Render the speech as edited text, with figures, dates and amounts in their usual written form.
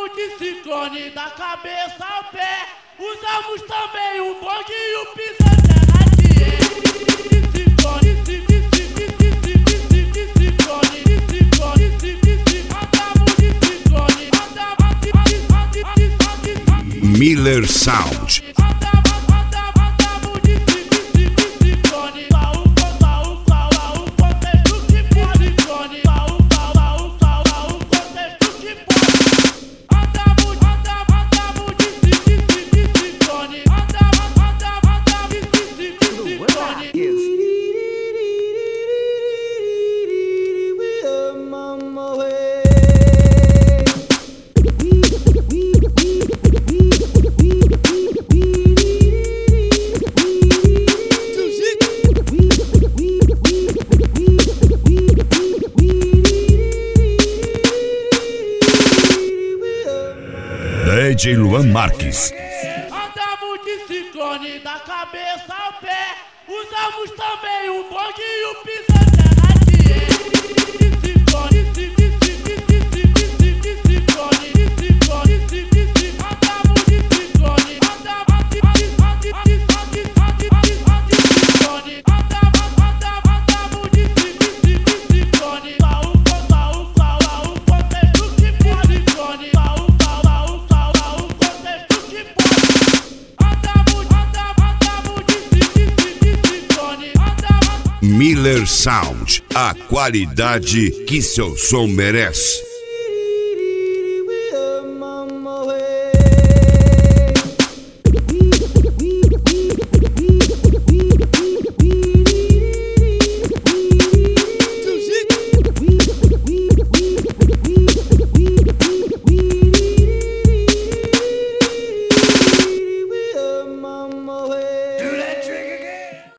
Andamos de ciclone da cabeça ao pé. Usamos também o bonde e o pisanteira de ciclone, Miller Sound. DJ Luan Marques. Andamos de ciclone da cabeça ao pé. Usamos também o bonde e o pisanteira de ciclone, andamos de ciclone, andamos de Miller Sound, a qualidade que seu som merece.